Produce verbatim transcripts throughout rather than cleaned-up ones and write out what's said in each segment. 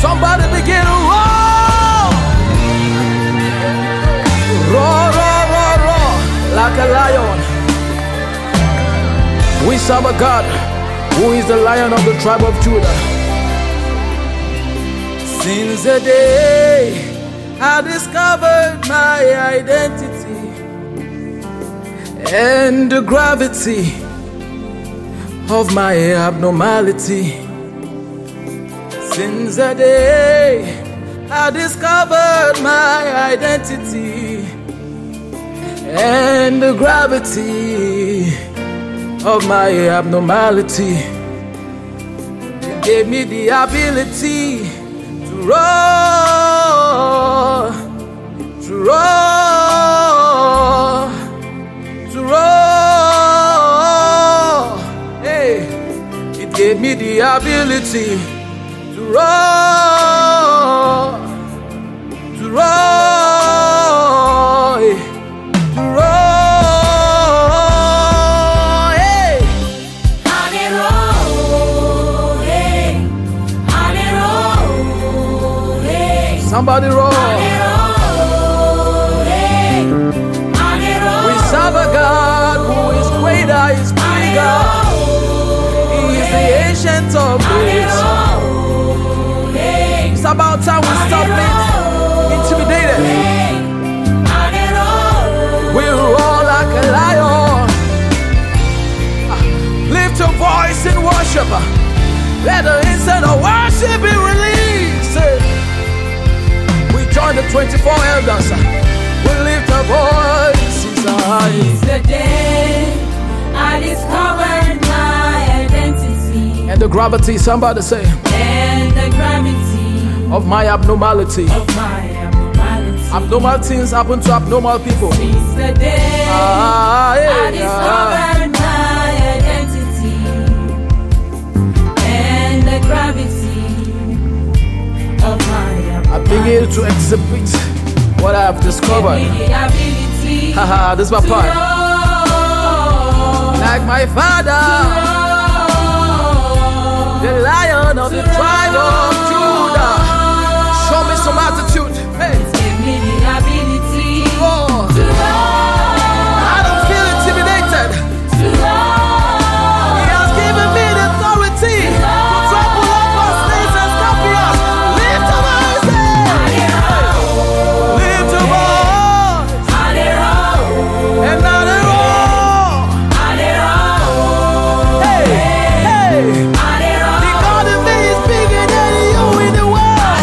Somebody begin to roar. Roar, roar, roar, roar. Like a lion. We serve a God who is the Lion of the tribe of Judah. Since the day I discovered my identity and the gravity of my abnormality. Since the day I discovered my identity and the gravity of my abnormality, you gave me the ability to roar, to roar, to roar. Hey, it gave me the ability to roar, to roar, to roar. Hey. On a roll, hey. On a roll, hey. Somebody roar. On a roll, hey. On a roll. We serve a God who is greater, is bigger. He is the ancient of days. It's about time we stop being intimidated. We roar like a lion. Lift your voice in worship. Let the incense of worship be released. We join the twenty-four elders. We lift our voices high. Since the day I discovered my identity And the gravity, somebody say, and the gravity of my abnormality. of my abnormality. Abnormal things happen to abnormal people. Since the day Ah, I yeah, discovered my identity and the gravity of my I abnormality. begin to exhibit what I have discovered. Give me the ability Haha, this is my to part. roar, Like my father, the roar, Lion of the tribe of Judah. Show me some attitude. Hey, give me the ability roar. to roar, I don't feel intimidated. to roar. He has given me the authority to trample over snakes and scorpions. Lift your voice, hey. Lift your voice, On a roll, and now they roar. on a roll, Hey, hey. on a roll. The God in me is bigger than you in the world.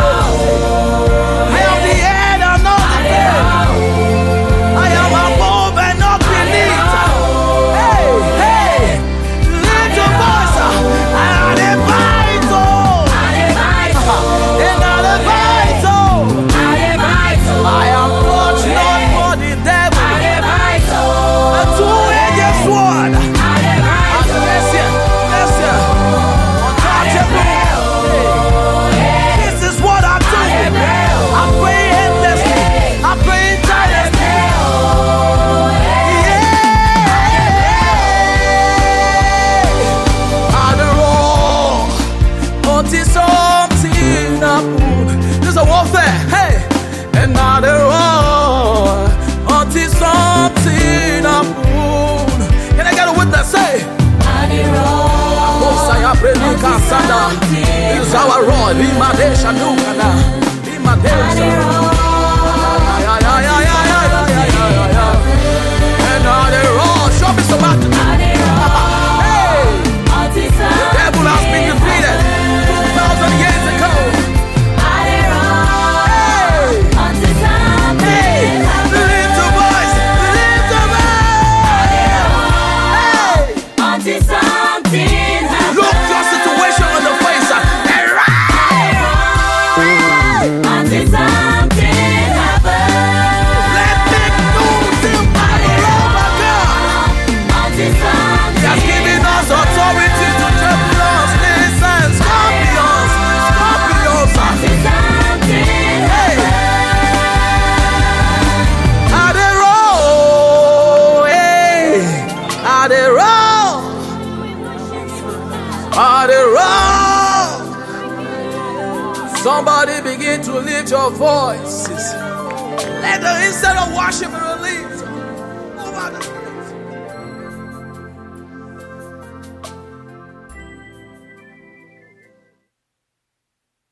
I am the head and not the tail. I am above and not beneath. Hey, hey. Lift your voice. I am the vital. And not the vital. I am touched not for the devil. A two-edged sword. And yes, yeah, yes, yeah. Untouchable. This is what I do. I pray endlessly. I pray tirelessly. Yeah. I roar until something happen. This is a warfare. Hey. And I roar until something happen. Can I get a witness? Say. Mosaya Predika Sada. This is our roar. Limadesha Nukana. Limadesha. Yeah, yeah, yeah, yeah, yeah, yeah, yeah, yeah, yeah. And now they roar. Show me some attitude. Hey, the devil has been defeated two thousand years ago. Hey, hey, lift your voice, lift your voice. Hey, look your situation on the face and rise. Until something Somebody begin to lift your voices. Let the instead of worship